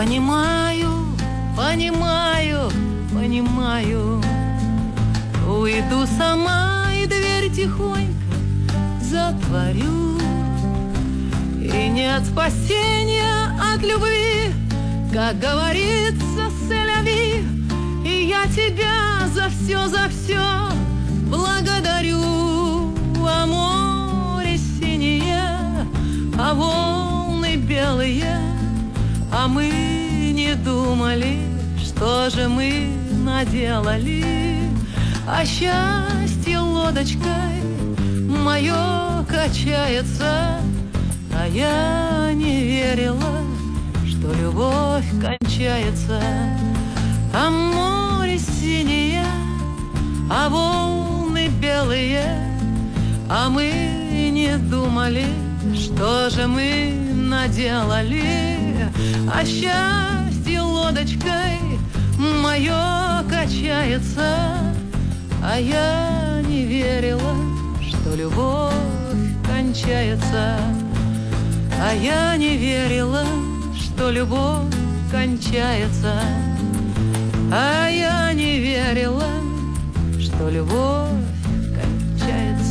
Понимаю, понимаю, понимаю. Уйду сама и дверь тихонько затворю. И нет спасения от любви, как говорится, сэляви. И я тебя за все благодарю. А море синее, а волны белые, а мы не думали, что же мы наделали. А счастье лодочкой мое качается, а я не верила, что любовь кончается. А море синее, а волны белые, а мы не думали, что же мы наделали. А счастье лодочкой мое качается, а я не верила, что любовь кончается. А я не верила, что любовь кончается. А я не верила, что любовь кончается.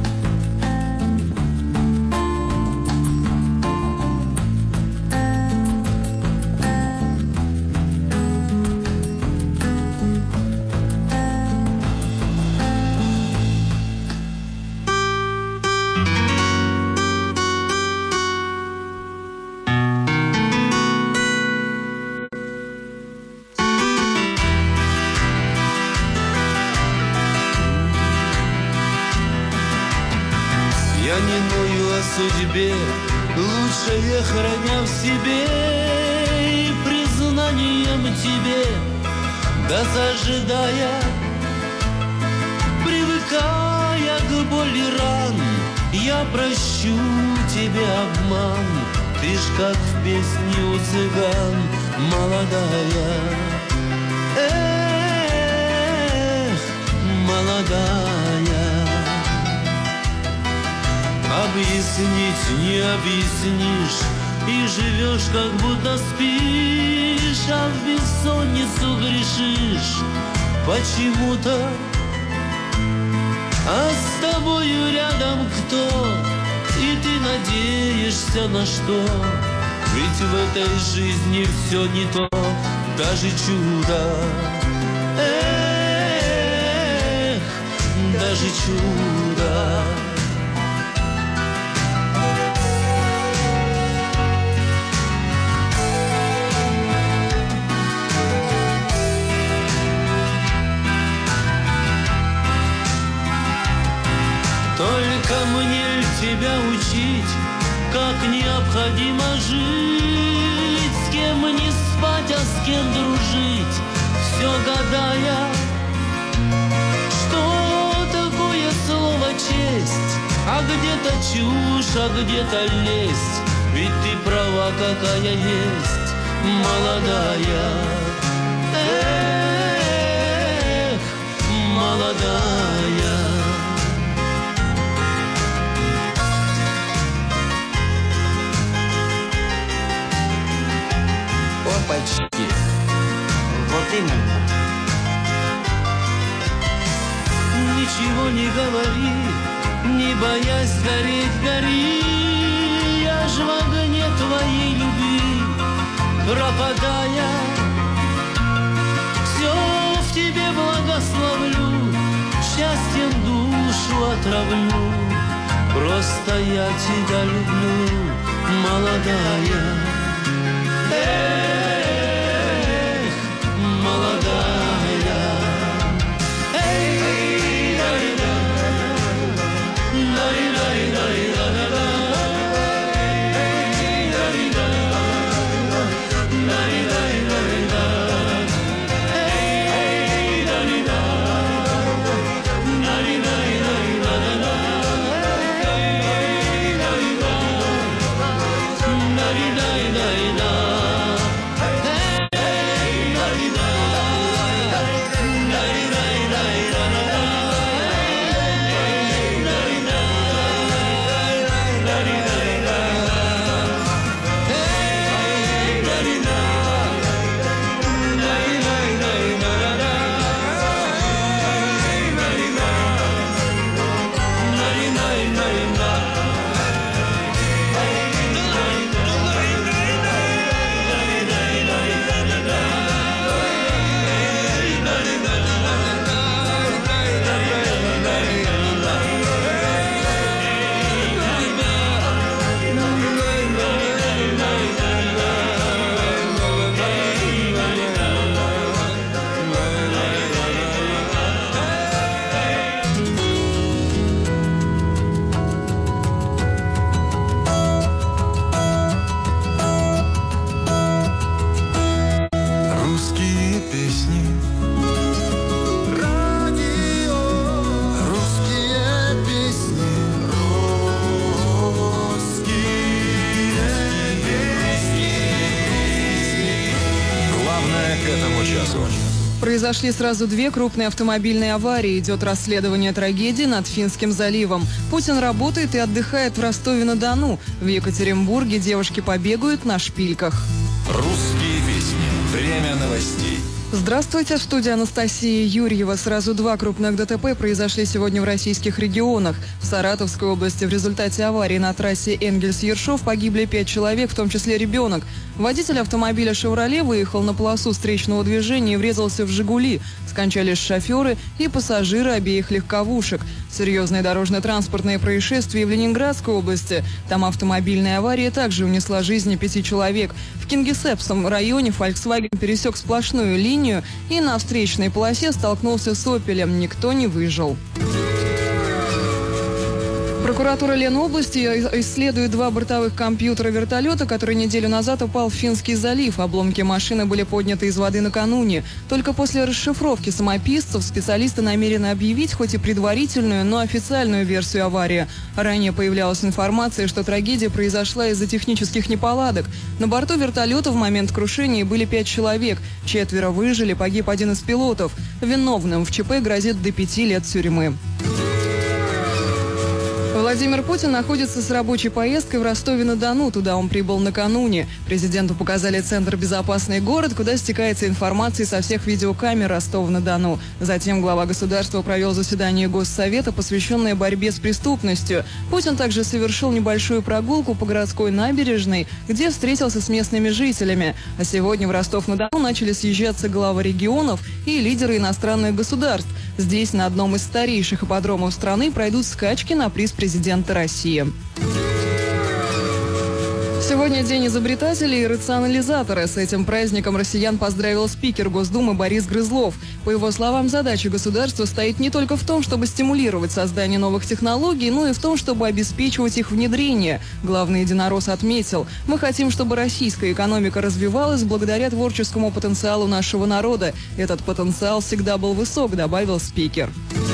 Я не ною о судьбе, лучшее храня в себе, и признанием тебе, досаждая, привыкая к боли ран, я прощу тебе обман. Ты ж как в песне у цыган, молодая. Эх, молодая. Объяснить не объяснишь, и живешь, как будто спишь, а в бессонницу грешишь почему-то. А с тобою рядом кто? И ты надеешься на что? Ведь в этой жизни все не то, даже чудо. Эх, даже чудо. Только мне тебя учить, как необходимо жить, с кем не спать, а с кем дружить, все гадая, что такое слово честь, а где-то чушь, а где-то лесть, ведь ты права, какая есть, молодая. Эх, молодая. Опачки. Вот именно. Ничего не говори, не боясь гореть, гори. Я ж в огне твоей любви, пропадая, все в тебе благословлю, счастьем душу отравлю. Просто я тебя люблю, молодая. Эх, молодая. Эй, дай-да, дай-дай-дай-да-да-да. Эй, дай-да, дай-дай-дай-да. Эй, дай-да, дай-дай-дай-да-да. Эй, дай-да, дай-дай-дай-да. этому часу. Произошли сразу две крупные автомобильные аварии. Идет расследование трагедии над Финским заливом. Путин работает и отдыхает в Ростове-на-Дону. В Екатеринбурге девушки побегают на шпильках. Русские песни. Время новостей. Здравствуйте, в студии Анастасия Юрьева. Сразу два крупных ДТП произошли сегодня в российских регионах. В Саратовской области в результате аварии на трассе Энгельс-Ершов погибли 5 человек, в том числе ребенок. Водитель автомобиля «Шевроле» выехал на полосу встречного движения и врезался в «Жигули». Скончались шоферы и пассажиры обеих легковушек. Серьезные дорожно-транспортные происшествия в Ленинградской области. Там автомобильная авария также унесла жизни 5 человек. В Кингисеппском районе Volkswagen пересек сплошную линию и на встречной полосе столкнулся с «Опелем». Никто не выжил. Прокуратура Ленобласти исследует два бортовых компьютера вертолета, который неделю назад упал в Финский залив. Обломки машины были подняты из воды накануне. Только после расшифровки самописцев специалисты намерены объявить хоть и предварительную, но официальную версию аварии. Ранее появлялась информация, что трагедия произошла из-за технических неполадок. На борту вертолета в момент крушения были 5 человек. 4 выжили, погиб один из пилотов. Виновным в ЧП грозит до 5 лет тюрьмы. Владимир Путин находится с рабочей поездкой в Ростове-на-Дону. Туда он прибыл накануне. Президенту показали центр «Безопасный город», куда стекается информация со всех видеокамер Ростова-на-Дону. Затем глава государства провел заседание Госсовета, посвященное борьбе с преступностью. Путин также совершил небольшую прогулку по городской набережной, где встретился с местными жителями. А сегодня в Ростов-на-Дону начали съезжаться главы регионов и лидеры иностранных государств. Здесь, на одном из старейших ипподромов страны, пройдут скачки на приз президента России. Сегодня день изобретателей и рационализатора. С этим праздником россиян поздравил спикер Госдумы Борис Грызлов. По его словам, задача государства стоит не только в том, чтобы стимулировать создание новых технологий, но и в том, чтобы обеспечивать их внедрение. Главный единорос отметил: мы хотим, чтобы российская экономика развивалась благодаря творческому потенциалу нашего народа. Этот потенциал всегда был высок, добавил спикер.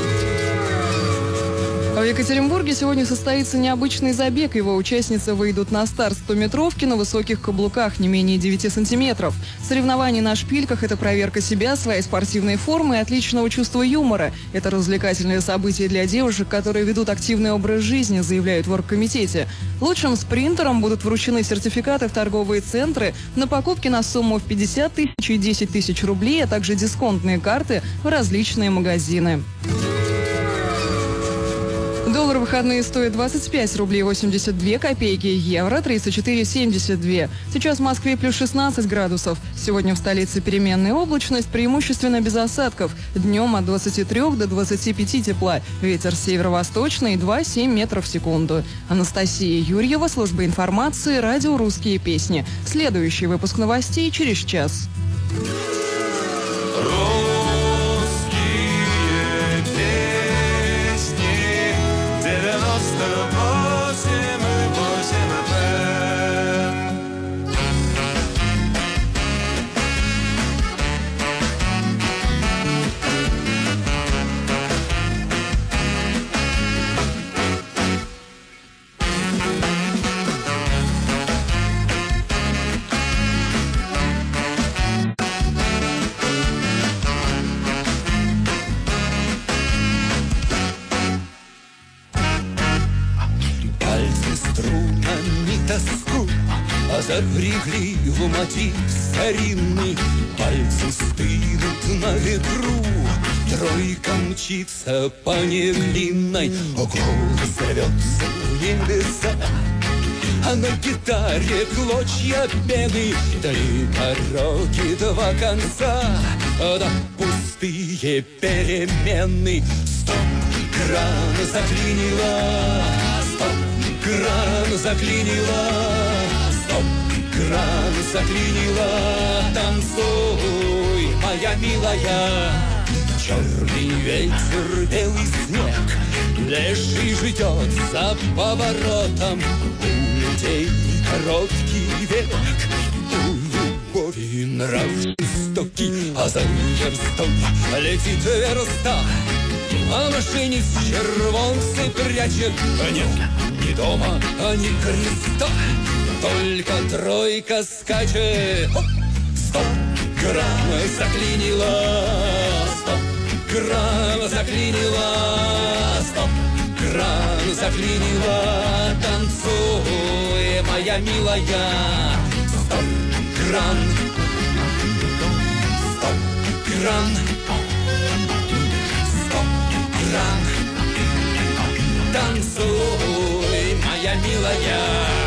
В Екатеринбурге сегодня состоится необычный забег. Его участницы выйдут на старт 100-метровки на высоких каблуках не менее 9 сантиметров. Соревнования на шпильках – это проверка себя, своей спортивной формы и отличного чувства юмора. Это развлекательное событие для девушек, которые ведут активный образ жизни, заявляют в оргкомитете. Лучшим спринтерам будут вручены сертификаты в торговые центры на покупки на сумму в 50 тысяч и 10 тысяч рублей, а также дисконтные карты в различные магазины. Доллар выходные стоит 25 рублей 82 копейки, евро 34,72. Сейчас в Москве плюс 16 градусов. Сегодня в столице переменная облачность, преимущественно без осадков. Днем от 23 до 25 тепла. Ветер северо-восточный 2,7 метров в секунду. Анастасия Юрьева, служба информации, радио «Русские песни». Следующий выпуск новостей через час. Тоску запрягли в мотив старинный. Пальцы стынут на ветру, тройка мчится по неглинной. Голос рвется в небеса, а на гитаре клочья пены. 3 дороги, 2 конца, да пустые перемены. Стоп, кран заклинило, стоп, кран заклинило, стоп, кран заклинило. Танцуй, моя милая. Черный ветер, белый снег, леший ждет за поворотом. У людей короткий век, у любови нрав жестокий, а за верстой летит верста. А машинист червонцы прячет. Нет, ни дома, ни креста, только тройка скачет. Стоп, Кран заклинило, стоп, кран заклинило, стоп, кран заклинило, танцуй, моя милая, стоп, кран, стоп, кран, стоп, кран, танцуй, моя милая.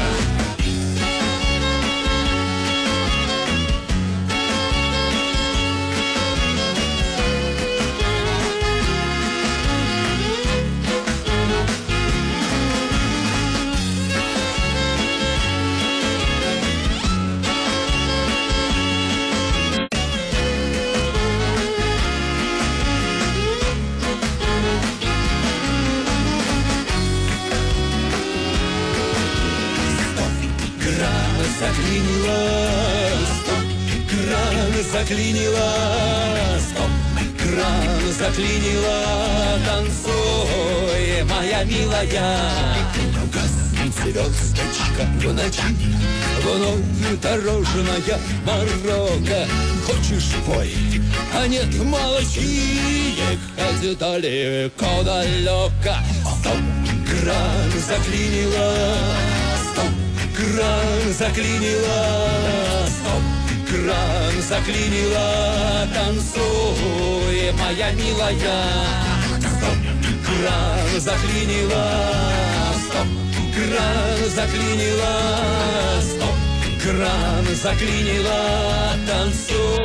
Заклинило, стоп, кран заклинило, стоп, кран заклинило, танцуй, моя милая. Гаснет звездочка в ночи, вновь дорожная Марокко. Хочешь пой, а нет, молчи, ехать далеко-далеко. Стоп, кран заклинило, стоп, кран заклинило, стоп, кран заклинило, танцуй, моя милая. Стоп, кран заклинило, стоп, кран заклинило, стоп, кран заклинило, танцуй.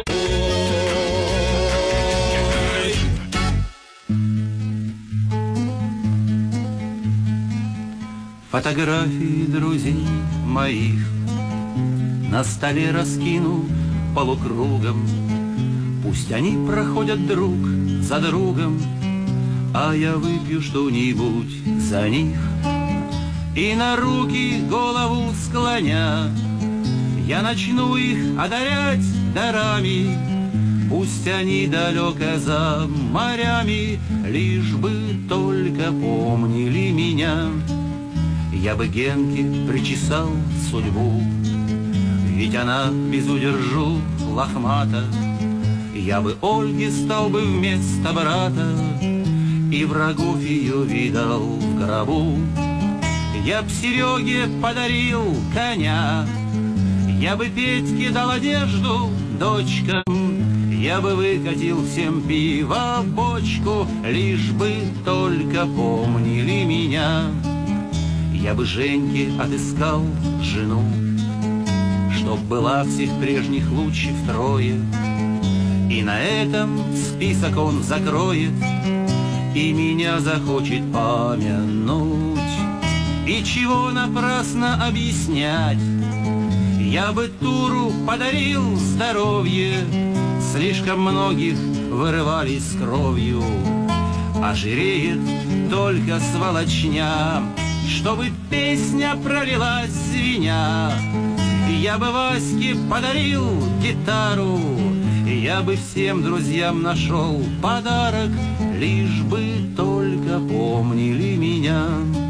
Фотографии друзей моих на столе раскину полукругом. Пусть они проходят друг за другом, а я выпью что-нибудь за них. И на руки голову склоня я начну их одарять дарами. Пусть они далеко за морями, лишь бы только помнили меня. Я бы Генке причесал судьбу, ведь она без удержу лохмата. Я бы Ольге стал бы вместо брата, и врагов ее видал в гробу. Я б Сереге подарил коня, я бы Петьке дал одежду дочкам. Я бы выкатил всем пиво в бочку, лишь бы только помнили меня. Я бы Женьке отыскал жену, чтоб была всех прежних лучше втрое. И на этом список он закроет, и меня захочет помянуть. И чего напрасно объяснять, я бы Туру подарил здоровье. Слишком многих вырывались с кровью, а жиреет только сволочня. Чтобы песня пролилась звеня, я бы Ваське подарил гитару, я бы всем друзьям нашел подарок, лишь бы только помнили меня.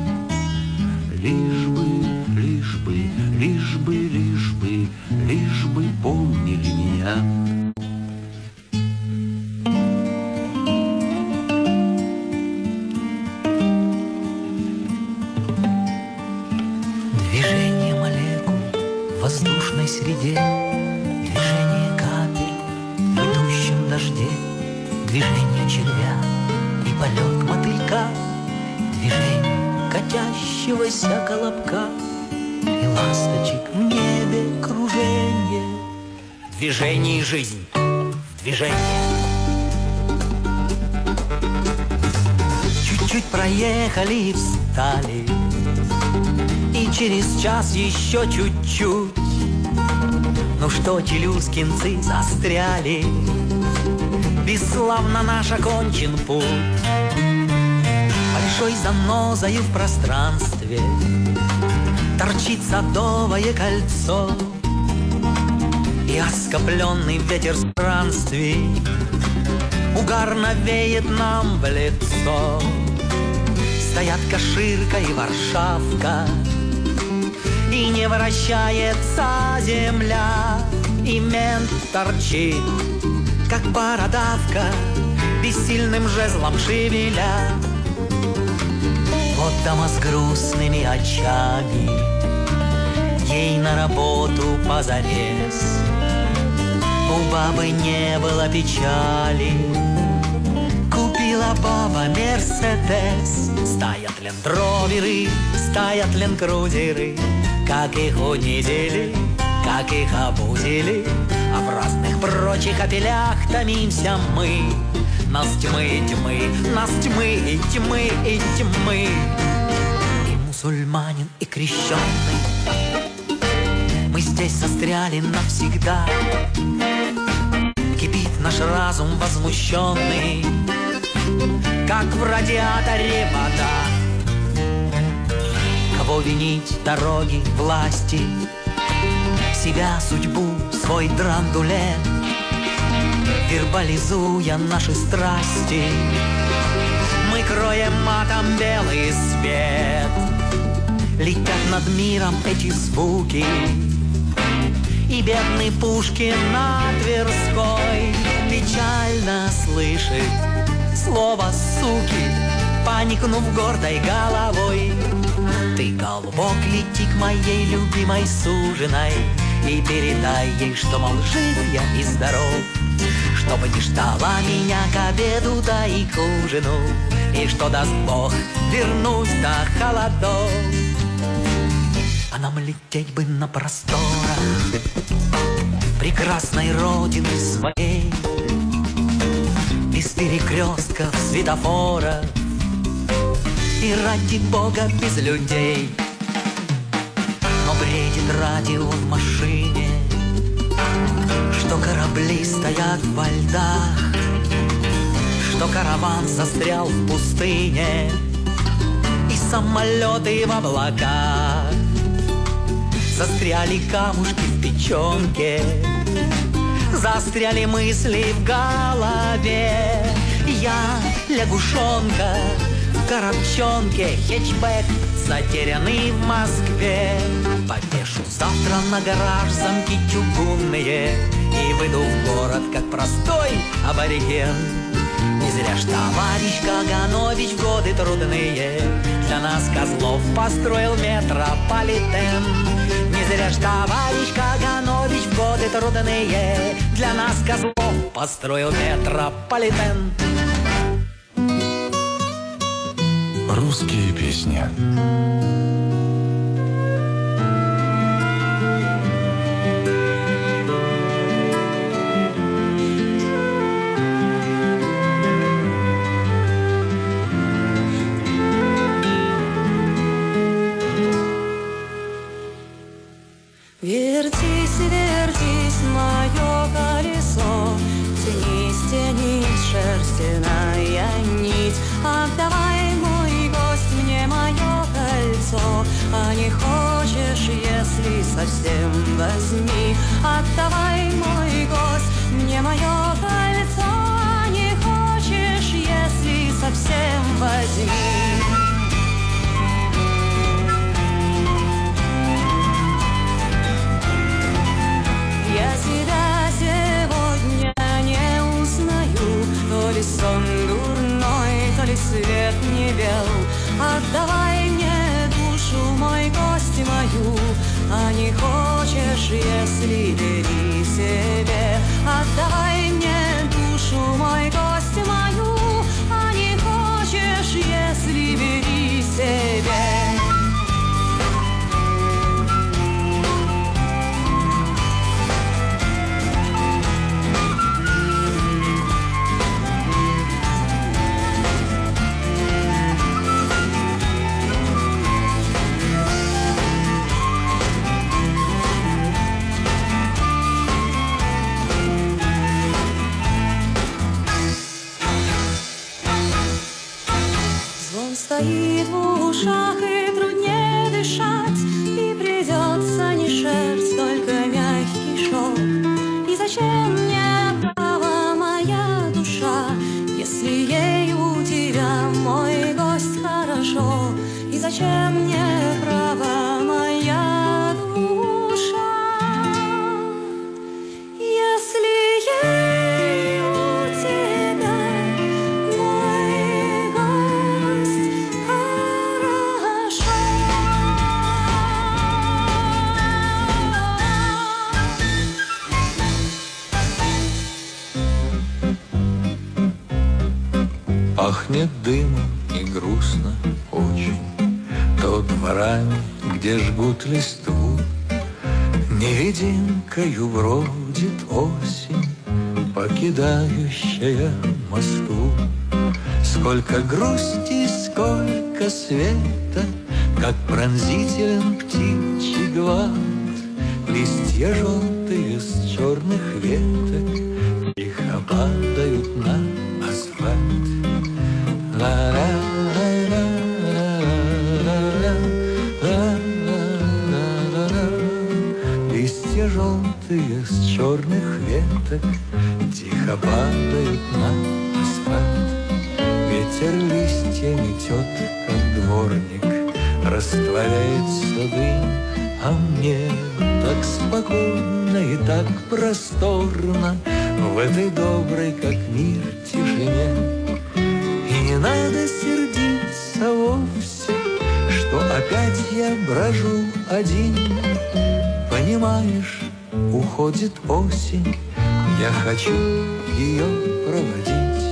Лишь бы, лишь бы, лишь бы, лишь бы, лишь бы помнили меня. Воздушной среде, движение капель в идущем дожде, движение червя и полет мотылька, движение катящегося колобка и ласточек в небе кружение. Движение и жизнь, движение. Чуть-чуть проехали и встали, и через час еще чуть-чуть. Ну что, челюскинцы застряли, бесславно наш окончен путь. Большой занозою в пространстве торчит садовое кольцо, и оскопленный ветер странствий угарно веет нам в лицо. Стоят Каширка и Варшавка, и не вращается земля, и мент торчит, как бородавка, бессильным жезлом шевеля. Вот дама с грустными очами, ей на работу позарез. У бабы не было печали, купила баба Мерседес. Стоят лендроверы, стоят ленд-крузеры, как их унизили, как их обузили, а в разных прочих опелях томимся мы. Нас тьмы и тьмы, нас тьмы и тьмы и тьмы. И мусульманин, и крещеный, мы здесь застряли навсегда. Кипит наш разум возмущенный, как в радиаторе вода. Кого винить, дороги, власти, себя, судьбу, свой драндулет, вербализуя наши страсти, мы кроем матом белый свет. Летят над миром эти звуки, и бедный Пушкин на Тверской печально слышит слово «суки», поникнув гордой головой. Ты, голубок, лети к моей любимой суженой и передай ей, что, мол, жив я и здоров, чтобы не ждала меня к обеду, да и к ужину, и что, даст Бог, вернусь до холодов. А нам лететь бы на просторах прекрасной родины своей, без перекрестков, светофоров и, ради Бога, без людей. Но бредит радио в машине, что корабли стоят во льдах, что караван застрял в пустыне и самолеты в облаках. Застряли камушки в печенке, застряли мысли в голове. Я лягушонка в коробчонке, хэтчбэк, затерянный в Москве. Повешу завтра на гараж замки чугунные и выйду в город, как простой абориген. Не зря ж товарищ Каганович в годы трудные для нас, козлов, построил метрополитен. Не зря ж товарищ Каганович в годы трудные для нас, козлов, построил метрополитен. Русские песни. Вертись, вертись, мое колесо, тянись, тянись, шерстяная нить. Отдавай, мой гость, мне мое кольцо, а не хочешь, если совсем, возьми. Отдавай, мой гость, мне мое кольцо, а не хочешь, если совсем, возьми. Я тебя сегодня не узнаю, то ли сон дурной, то ли свет не бел. Отдавай мне душу, мой гость, мою, а не хочешь, если бери себе. Отдавай мне душу, мой гость, мою, а не хочешь, если бери себе. Стоит в ушах и труднее дышать, и придется не шерсть, только мягкий шелк. И зачем мне права моя душа, если ей у тебя, мой гость, хорошо? И зачем мне права моя душа, Пахнет дымом и грустно очень. То дворами, где жгут листву, невидимкою бродит осень, покидающая Москву. Сколько грусти, сколько света, как пронзителен птичий гвалт. Листья желтые с черных веток тихо падают на асфальт. Листья желтые с черных веток тихо падают на асфальт. Ветер листья метет, как дворник, растворяет сады, а мне так спокойно и так просторно в этой доброй, как мир, тишине. И не надо сердиться вовсе, что опять я брожу один. Понимаешь, уходит осень, я хочу ее проводить.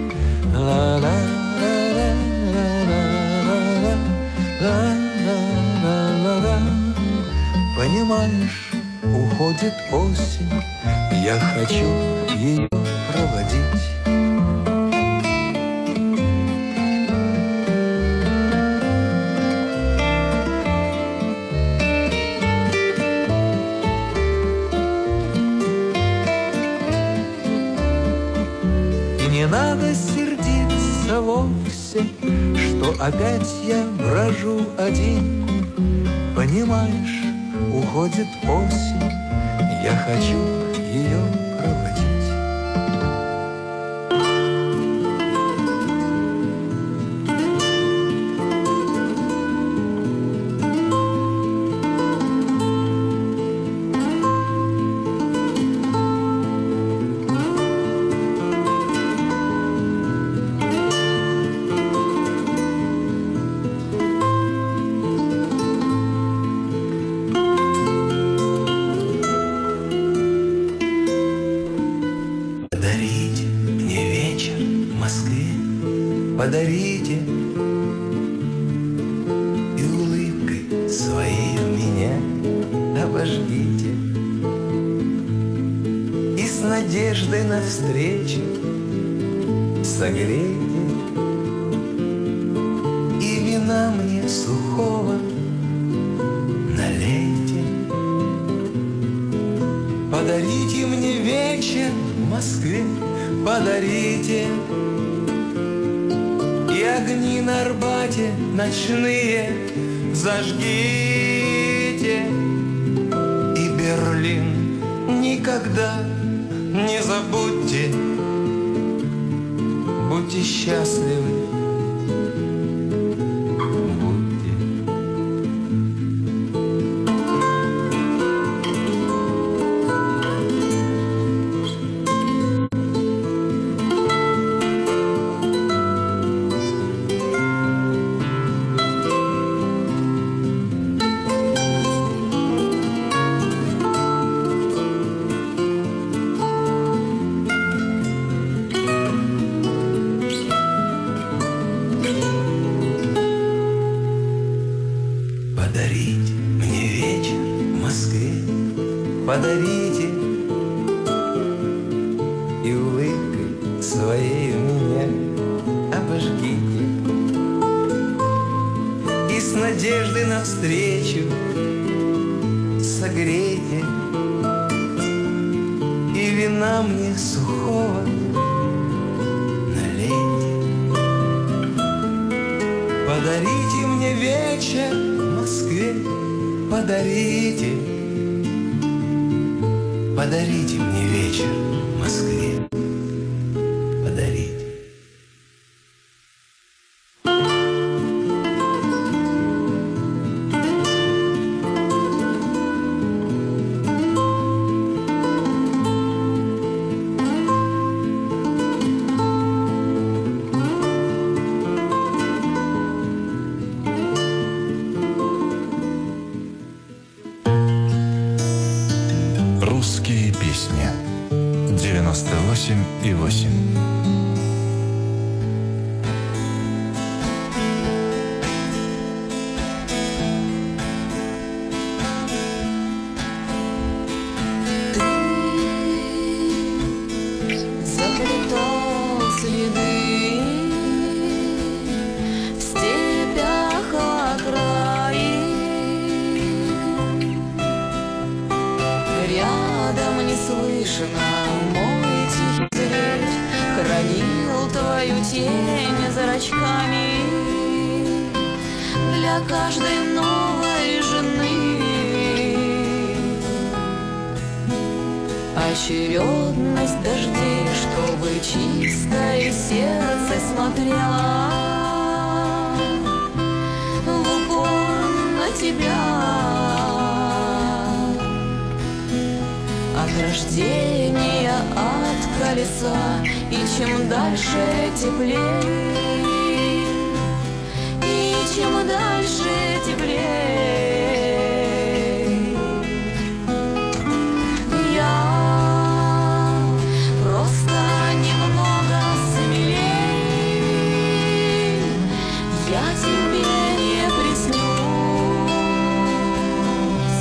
Ла-ла-ла-ла-ла-ла-ла-ла-ла-ла. Понимаешь, уходит осень, я хочу ее проводить. Не надо сердиться вовсе, что опять я брожу один. Понимаешь, уходит осень, я хочу ее проводить. Подарите и улыбкой своей меня обожгите, и с надеждой навстречу согрейте, и вина мне сухого налейте. Подарите мне вечер в Москве, подарите и огни на Арбате ночные зажгите. И Берлин никогда не забудьте. Будьте счастливы, будьте. Подарите мне вечер в Москве, подарите и улыбкой своей меня обожгите, и с надеждой навстречу согрейте, и вина мне сухого налейте. Подарите мне вечер в Москве, подарите, подарите мне вечер в Москве, подарите. Русские песни 98,8. тишина, мой тихий зверь хранил твою тень за зрачками для каждой новой жены. Очередность дождей, чтобы чистое сердце смотрело в упор на тебя. От рождения, от колеса, и чем дальше теплее, и чем дальше теплее. Я просто немного смелее, я тебе не приснюсь.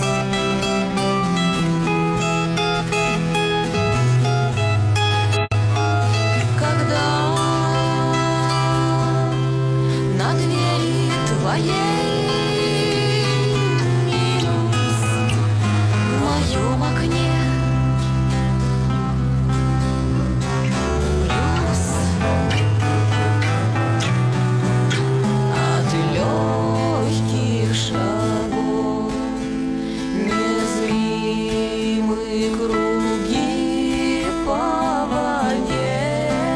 Когда на двери твоей минус в моем окне плюс от легких шагов незримые круги по воде.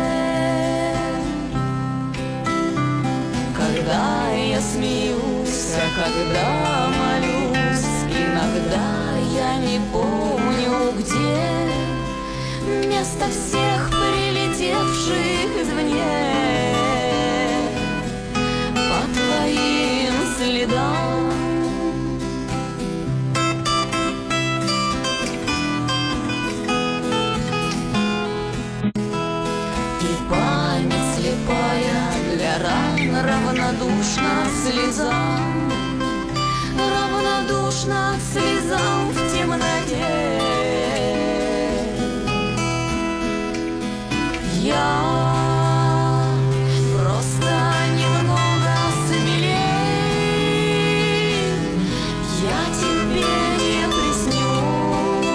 Когда я смеюсь, а когда молюсь, иногда я не помню, где место всех прилетевших извне по твоим следам. И память слепая для ран равнодушна к слезам, равнодушна к слезам в темноте. Я просто немного смелее, я тебе не приснюсь.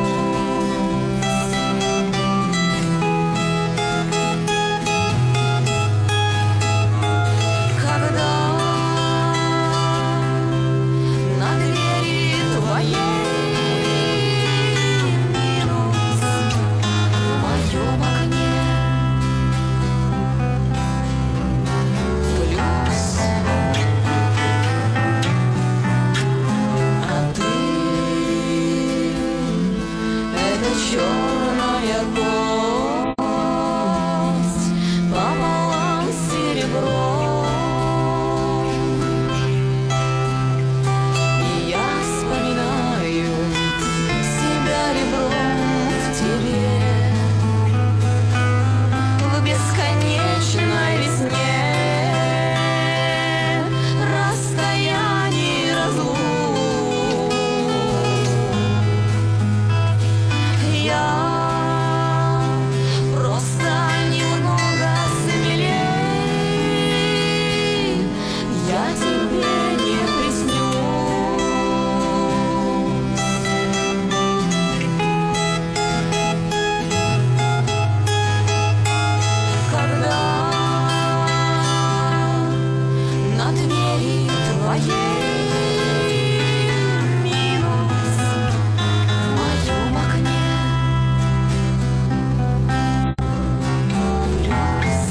Когда на двери твоей минус в моем окне плюс, а ты — это черная кость пополам с серебром. И я вспоминаю себя ребром в тебе в бесконечной весне расстояний разлук. Я просто немного смелее, я тебе не приснюсь. Когда на двери твоей минус в моем окне плюс.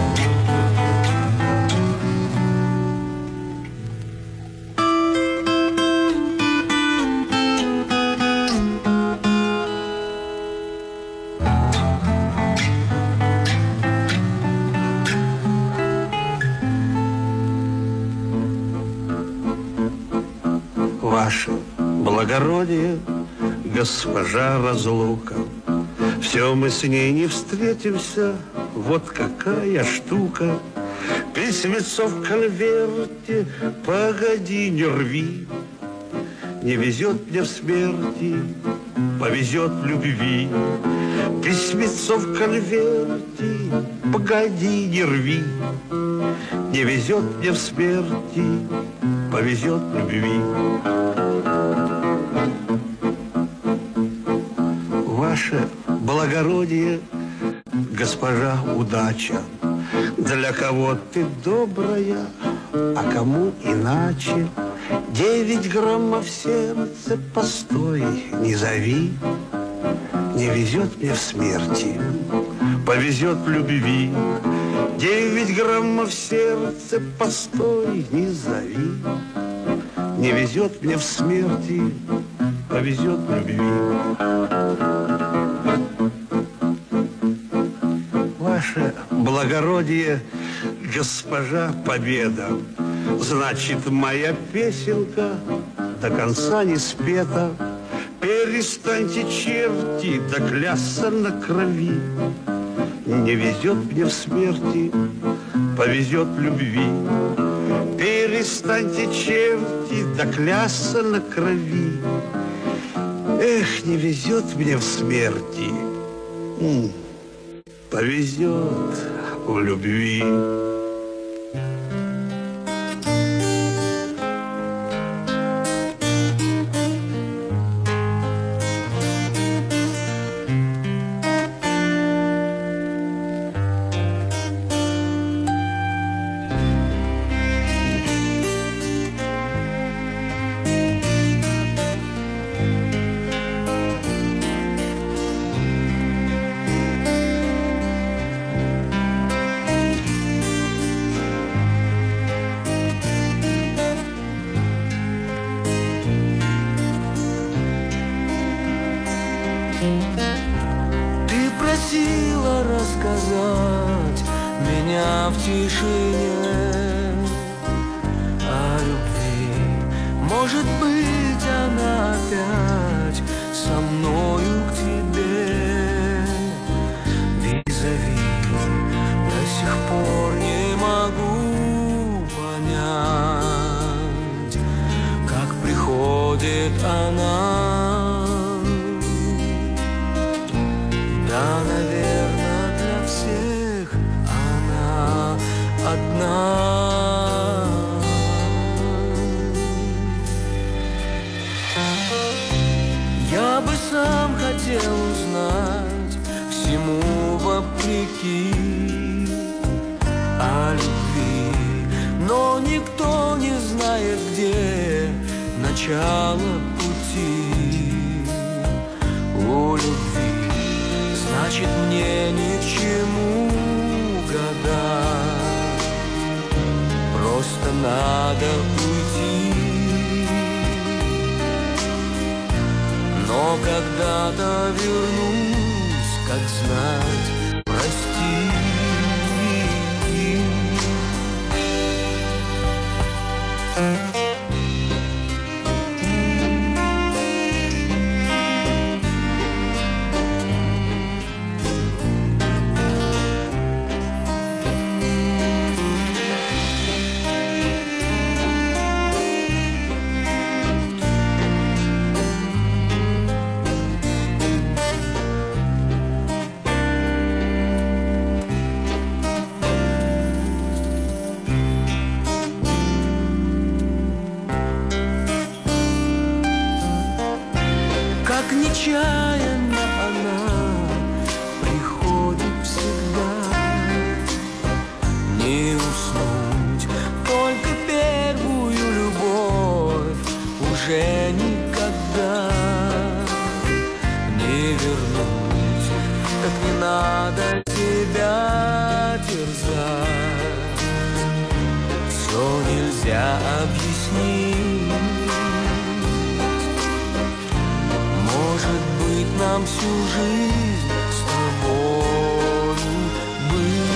Ваше благородие, госпожа разлука, все мы с ней не встретимся, вот какая штука. Письмецо в конверте, погоди, не рви. Не везет мне в смерти, повезет в любви. Письмецо в конверте, погоди, не рви. Не везет мне в смерти, повезет в любви. Ваше благородие, госпожа удача, для кого ты добрая, а кому иначе. 9 граммов сердца, постой, не зови. Не везет мне в смерти, повезет в любви. 9 граммов сердца, постой, не зови. Не везет мне в смерти, повезет в любви. Ваше благородие, госпожа Победа, значит, моя песенка до конца не спета. Перестаньте, черти, да клясться на крови. Не везет мне в смерти, повезет в любви. Перестаньте, черти, да клясться на крови. Эх, не везет мне в смерти, повезет в любви. Ты просила рассказать меня в тишине о любви. Может быть, она опять со мною к тебе. Визави, до сих пор не могу понять, как приходит она. Да, наверное, для всех она одна. Я бы сам хотел узнать всему вопреки о любви, но никто не знает, где начало пути у любви. Значит, мне ни к чему гадать, просто надо уйти. Но когда-то вернусь, как знать, прости. Как нечаянно она приходит всегда. Не уснуть, только первую любовь уже никогда не вернуть. Так не надо тебя терзать, все нельзя объяснить. Может быть, нам всю жизнь с тобой быть.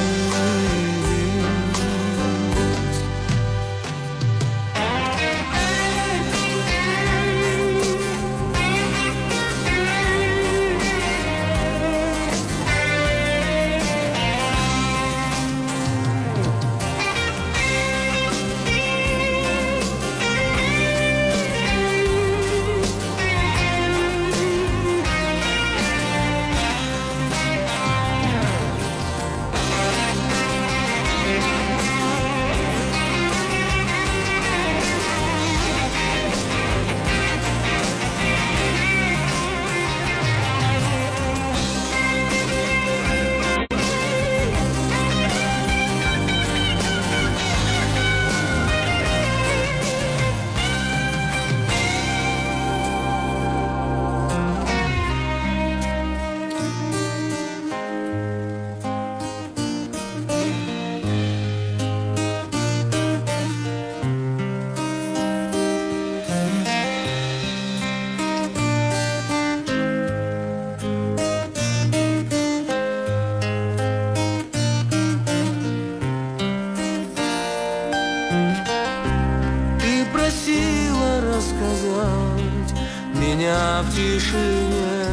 тишине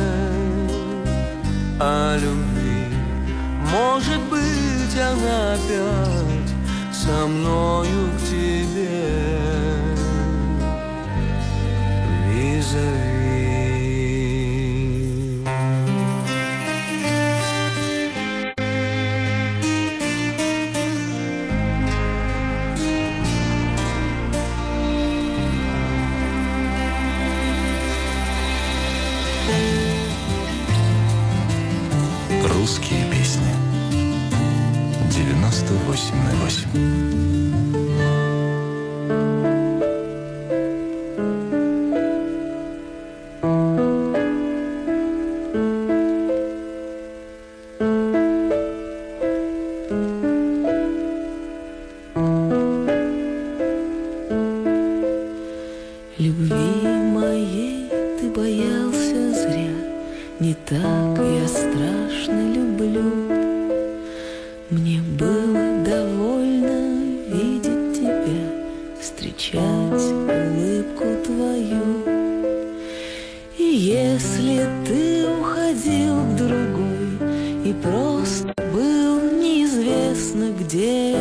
о любви. Может быть, она опять со мною к тебе. Визави. Русские песни. 98/8. Любви моей ты боялся зря, не так я страшно люблю. Мне было довольно видеть тебя, встречать улыбку твою. И если ты уходил к другой и просто был неизвестно где,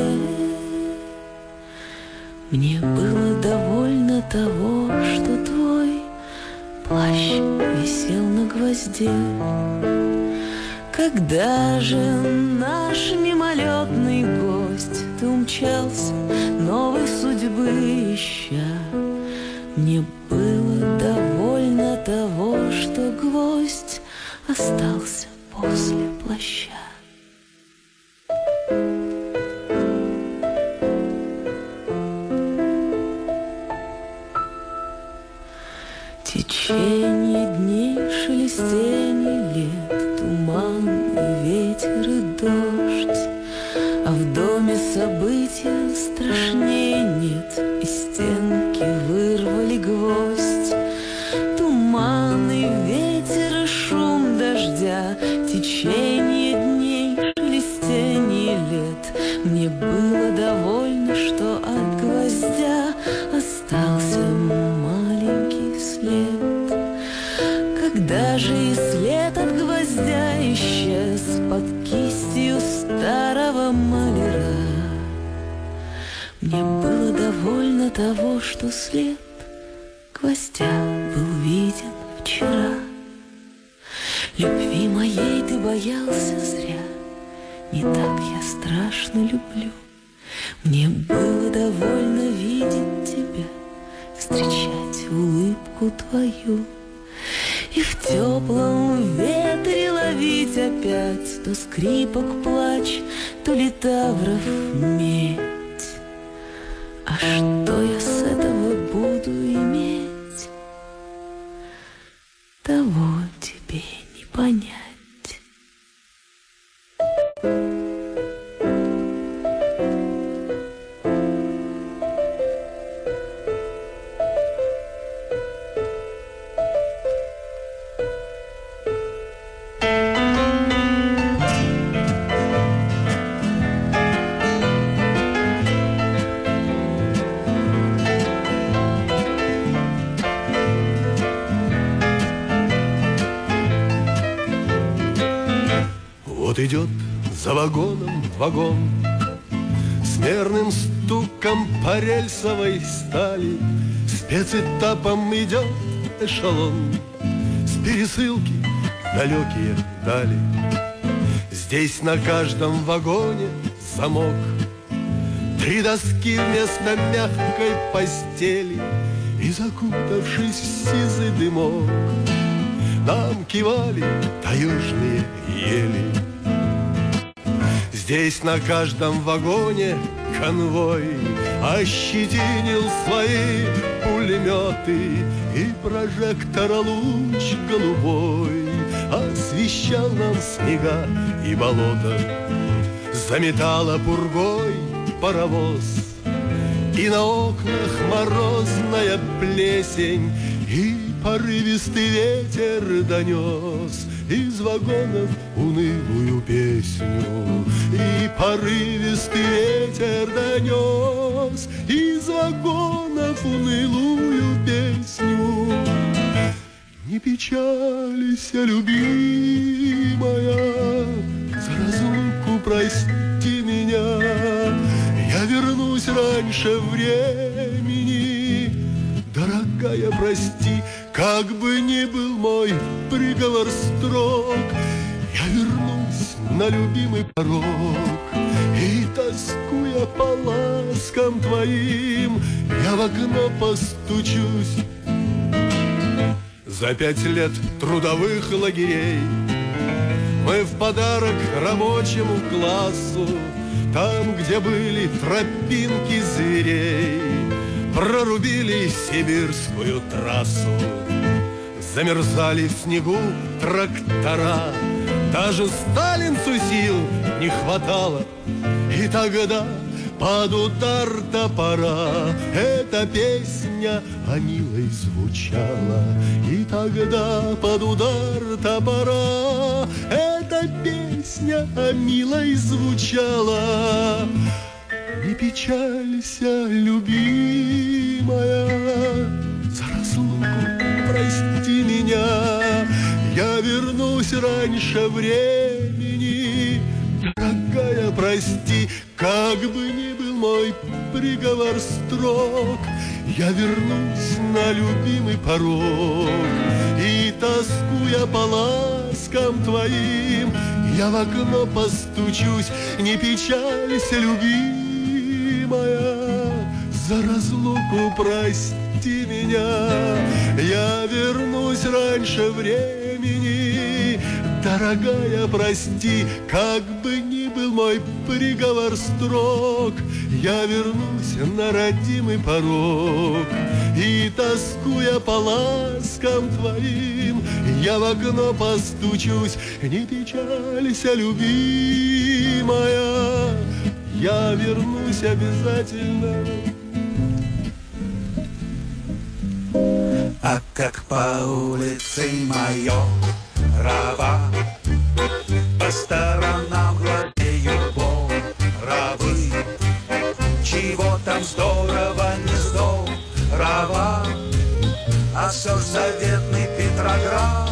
мне было довольно того, что твой плащ висел на гвозде. Когда же наш мимолетный гость, ты умчался, новой судьбы ища, мне было довольно того, что гвоздь остался после плаща. Течение дней, шелестение лет, туман и ветер и дождь, а в доме события страшнее нет, и стенки вырвали гвоздь. Туман и ветер и шум дождя, течение дней, шелестение лет, мне было довольно, что от гвоздя остался маленький след. Когда же и след от гвоздя исчез под кистью старого маляра, мне было довольно того, что след гвоздя был виден вчера. Любви моей ты боялся зря, не так я страшно люблю. Мне было довольно видеть тебя, встречать улыбку твою. И в теплом ветре ловить опять то скрипок плач, то литавров медь. А что я с этого буду иметь, того тебе не понять. Вот идет за вагоном вагон, с мерным стуком по рельсовой стали, спецэтапом идет эшелон, с пересылки в далекие дали. Здесь на каждом вагоне замок, 3 доски вместо мягкой постели, и закутавшись в сизый дымок, нам кивали таежные ели. Здесь на каждом вагоне конвой ощетинил свои пулеметы, и прожекторолуч голубой освещал нам снега и болота. Заметала пургой паровоз, и на окнах морозная плесень, и порывистый ветер донес из вагонов унылую песню. И порывистый ветер донес из вагонов унылую песню. Не Не печалься, любимая, за разлуку прости меня. Я вернусь раньше времени, дорогая, прости. Как бы ни был мой приговор строг, я вернусь на любимый порог. И, тоскуя по ласкам твоим, я в окно постучусь. За 5 лет трудовых лагерей мы в подарок рабочему классу, там, где были тропинки зверей, прорубили сибирскую трассу. Замерзали в снегу трактора, даже сталинцу сил не хватало. И тогда под удар топора эта песня о милой звучала. И тогда под удар топора эта песня о милой звучала. Не печалься, любимая, за разлуку прости меня. Я вернусь раньше времени, дорогая, прости. Как бы ни был мой приговор строг, я вернусь на любимый порог. И, тоскуя по ласкам твоим, я в окно постучусь. Не печалься, любимая, за разлуку прости меня. Я вернусь раньше времени, дорогая, прости. Как бы ни был мой приговор строг, я вернусь на родимый порог. И, тоскуя по ласкам твоим, я в окно постучусь. Не печалься, любимая, я вернусь обязательно. А как по улице моё раба, по сторонам гладеют боровы. Чего там здорово, не здорово, а все ж заветный Петроград.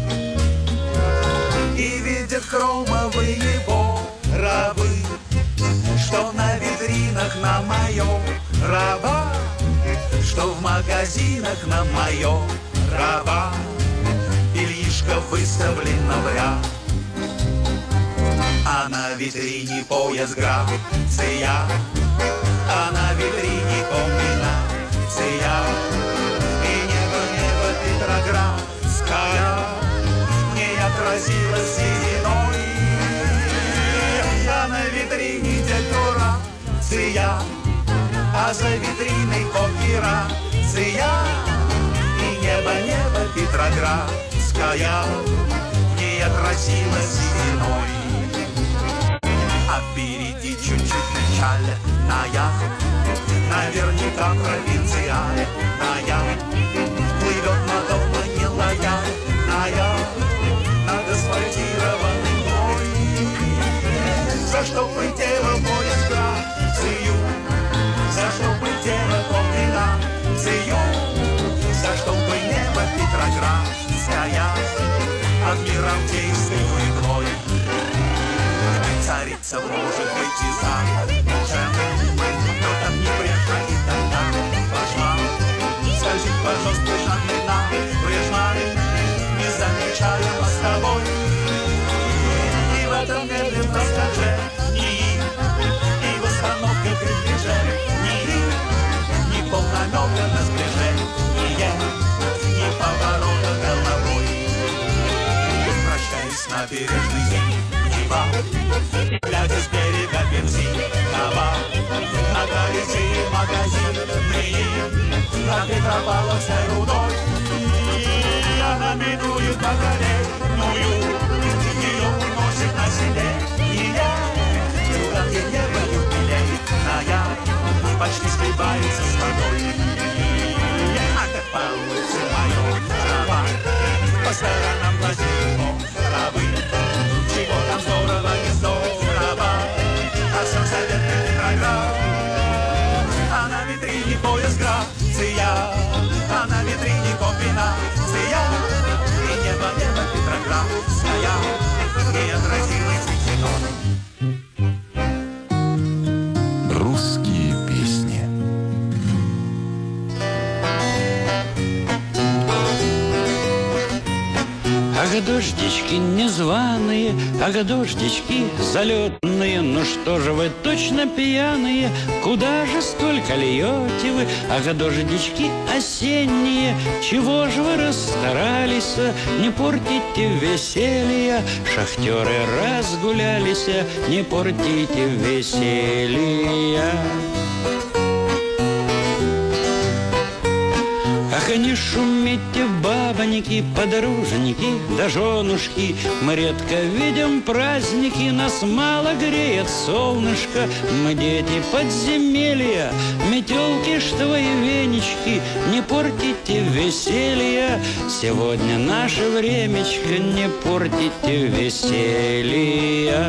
И видят хромовые боровы, что на витринах на моё раба, что в магазинах на моё раба. Бельишко выставлено в ряд, а на витрине пояс Грация, а на витрине комбинация. И небо Петроградская не отразилось сединой, а на витрине декорация, а за витриной копирация. И небо Петроградская не отразилась сединой. А впереди чуть-чуть печальная, наверняка провинциальная, плывет Мадонна нелояльная над асфальтированным боем. За что полетела поезд Грацию, за что полетела комбинацию, за что бы небо Петроградская адмиралтейской иглой. Царица может выйти замужем, но там небрежно и тогда важна. Скользит по жесткой жанре набрежна, не замечая мостовой. И в этом медленном скольжении, и в остановках и движении, ни полнамека на сближение, ни поворота головой. Прощаясь на набережной Нева, глядя с берега бензинова, на горячий магазин на Петропавловской рудой. Она минует Макаревную, ее уносит на себе ее. Туда, где небо юбилейная, почти сливается с водой. А как по улице мое трава, по сторонам глазеют травы. Чего там здорово, не здорово, а все заветный Петроград. А на витрине пояс Грация, а на витрине комбинация, дождички незваные, ага, дождички залетные. Ну что же вы точно пьяные, куда же столько льете вы? Ага, дождички осенние, чего же вы расстарались? Не портите веселье, шахтеры разгулялись, не портите веселья. Ах, не шумите, бабоньки, подруженьки, да женушки. Мы редко видим праздники, нас мало греет солнышко. Мы дети подземелья, метелки, что и венички. Не портите веселья, сегодня наше времечко, не портите веселья.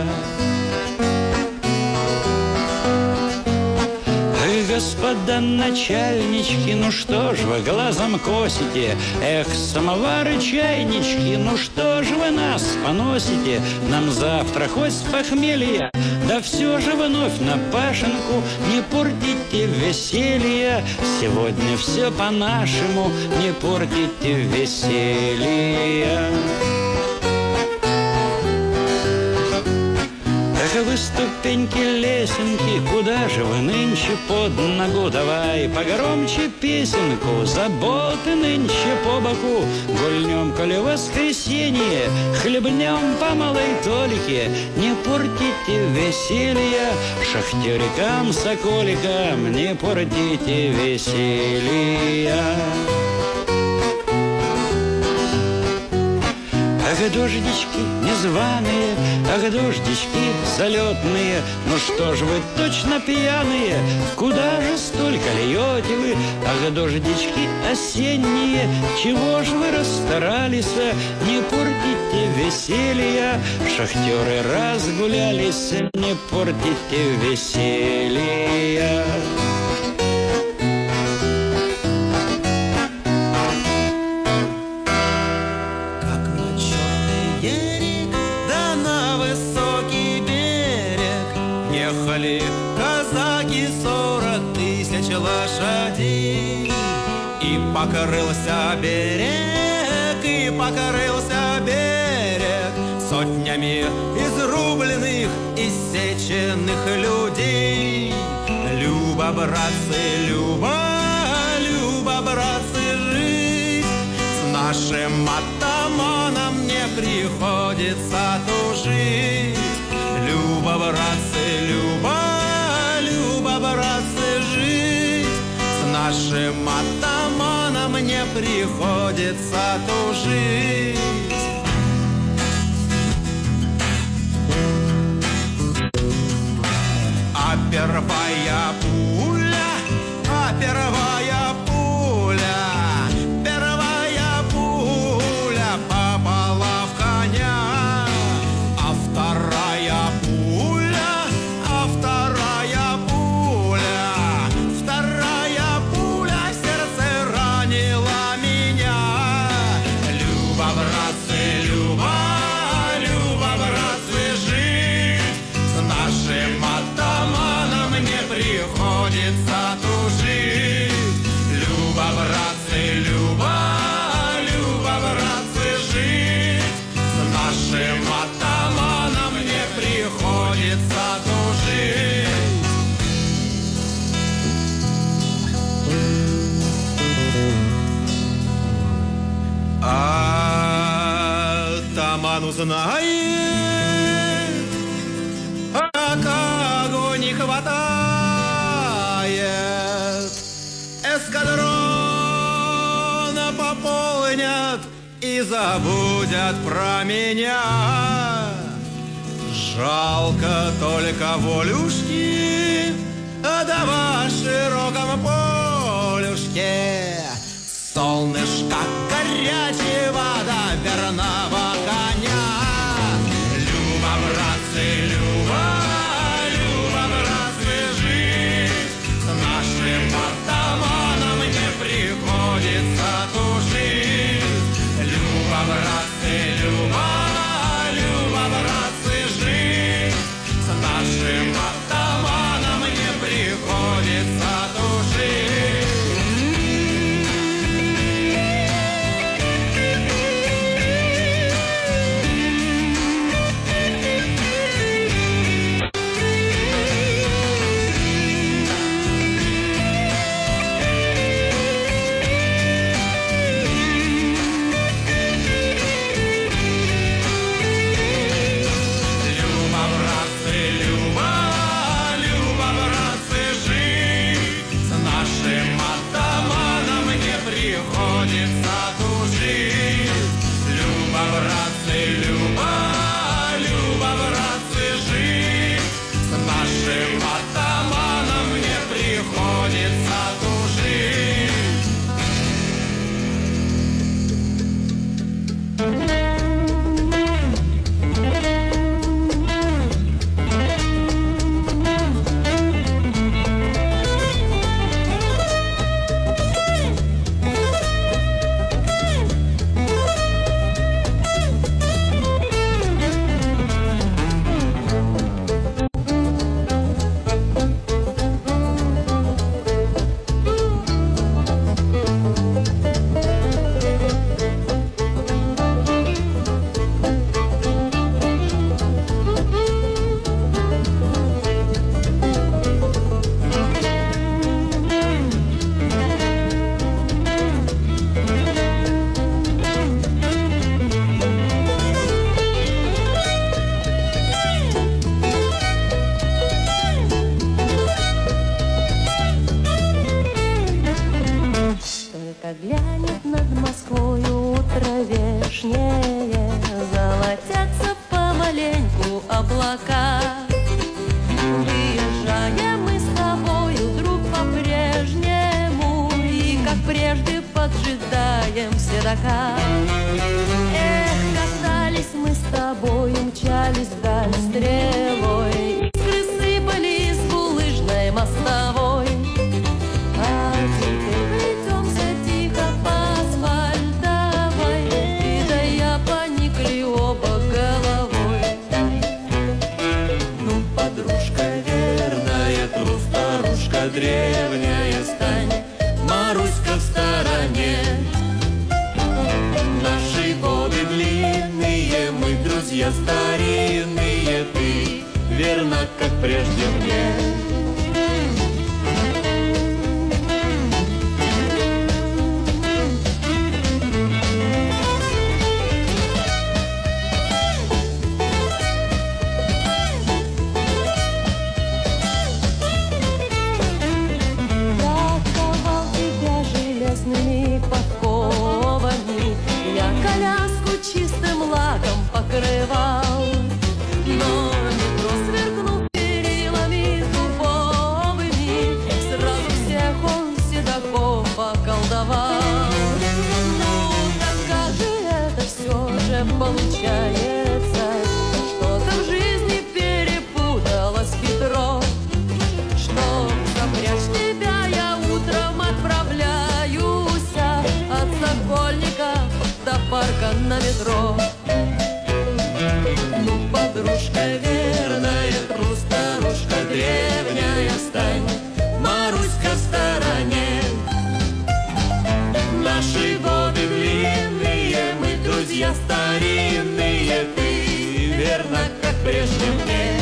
Господа начальнички, ну что ж вы глазом косите? Эх, самовары, чайнички, ну что ж вы нас поносите? Нам завтра хоть с похмелья, да все же вновь на пашенку. Не портите веселья, сегодня все по-нашему, не портите веселья. Ах, вы ступеньки, лесенки, куда же вы нынче под ногу? Давай погромче песенку, заботы нынче по боку. Гульнем, коли воскресенье, хлебнем по малой толике. Не портите веселья, шахтерикам, соколикам, не портите веселья. Ах, дождички незваные, ах, дождички залетные. Ну что ж вы точно пьяные, куда же столько льете вы? Ах, дождички осенние, чего ж вы расстарались? Не портите веселья, шахтеры разгулялись, не портите веселья. Казаки 40 тысяч лошадей, и покрылся берег, и покрылся берег сотнями изрубленных, иссеченных людей. Люба, братцы, Люба, Люба, братцы, жить с нашим атаманом не приходится тужить. Люба, братцы, Люба, Люба, братцы, жить с нашим атаманом не приходится тужить. А первая пуля, а первая пуля, первая пуля попала в коня, а вторая пуля, вторая пуля в сердце ранила меня. Люба, братцы, Люба, Люба, братцы, жить с нашим атаманом не приходится тужить. Люба, братцы, Люба, Люба, братцы, жить с нашим атаманом не приходится тужить. Атаман узнает, а кого не хватает. Эскадрон пополнят и забудят про меня. Жалко только волюшки, да во широком полюшке солнышко горячего да верного коня. Люба, братцы, Люба, Люба, братцы, жить с нашим атаманом не приходится тужить. Люба, братцы, Люба, Люба, братцы, жить с нашим атаманом не приходится тужить. закат. Эх, катались мы с тобой, мчались вдаль стрелой, искры сыпались с булыжной мостовой. А теперь пройдемся тихо по асфальтовой, ты да я поникли оба головой. Ну, подружка верная, тру, старушка древняя, стань, Маруська в стороне. Наши годы длинные, мы друзья старинные, ты верна, как прежде мне. Чистым лаком покрывал, но метро, сверкнув перилами дубовыми, сразу всех он седаком поколдовал. Ну, так как же это все же получается? Что-то в жизни перепуталось хитро. Чтоб запрячь тебя, я утром отправляюсь от Сокольника до парка на метро. Ну, подружка верная, тру, старушка древняя, стань, Маруська в стороне. Наши годы длинные, мы друзья старинные, ты верна, как прежде мне.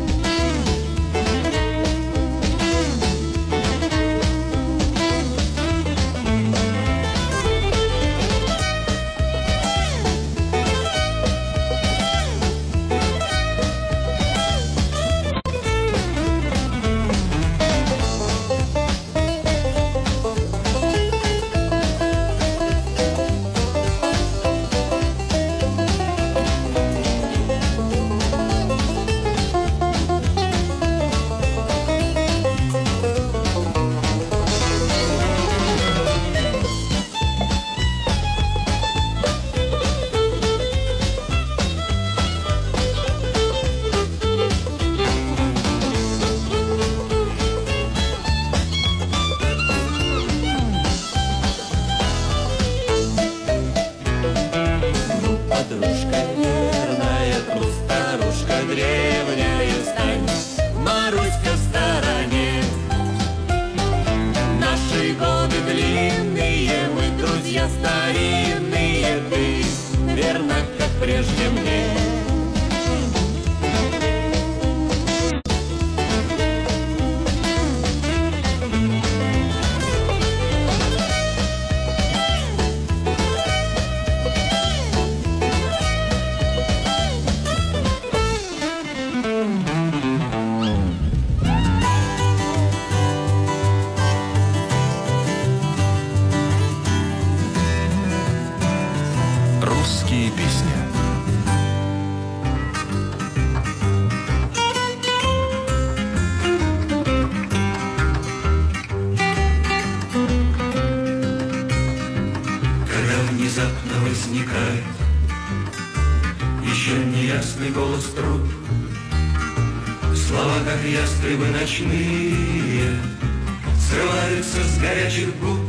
Подружка верная, тру, старушка древняя, стань, Маруська в стороне. Наши годы длинные, мы друзья старинные, ты верна, как прежде мне. Русские песни. Когда внезапно возникает еще неясный голос труб, слова, как ястребы ночные, срываются с горячих губ.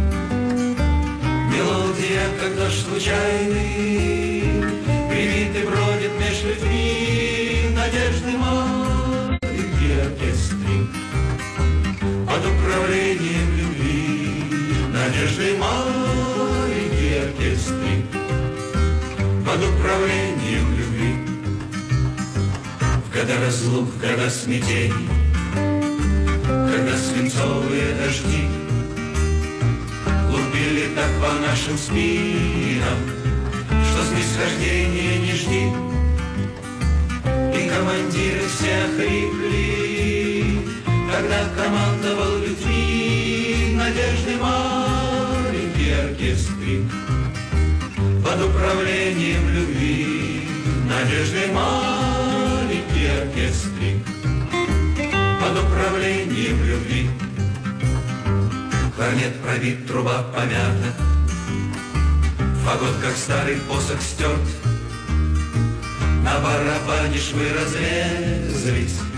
Мелодия, как дождь случайный, привит и бродит меж людьми, надежды маленький оркестрик под управлением любви. Надежды маленький оркестрик под управлением любви. В года разлук, в года смятений, когда свинцовые дожди лупили так по нашим спинам, что снисхождения не жди. И командиры все охрипли, когда командовал людьми надежды маленький оркестрик под управлением любви. Надежды маленький оркестрик под управлением любви. Кларнет пробит, труба помята, Фагот, как старый посох, стерт. На барабане швы разрезались,